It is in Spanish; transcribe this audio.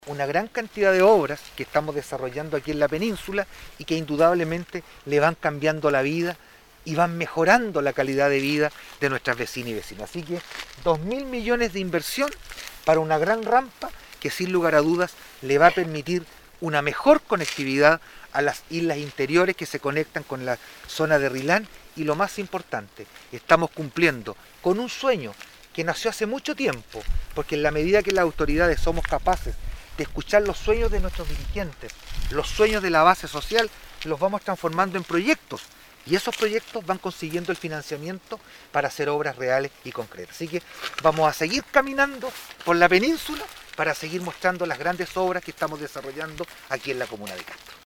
una gran cantidad de obras que estamos desarrollando aquí en la península y que indudablemente le van cambiando la vida y van mejorando la calidad de vida de nuestras vecinas y vecinos. Así que 2.000 millones de inversión para una gran rampa que sin lugar a dudas le va a permitir una mejor conectividad a las islas interiores que se conectan con la zona de Rilán, y lo más importante, estamos cumpliendo con un sueño que nació hace mucho tiempo, porque en la medida que las autoridades somos capaces de escuchar los sueños de nuestros dirigentes, los sueños de la base social, los vamos transformando en proyectos, y esos proyectos van consiguiendo el financiamiento para hacer obras reales y concretas. Así que vamos a seguir caminando por la península para seguir mostrando las grandes obras que estamos desarrollando aquí en la comuna de Castro.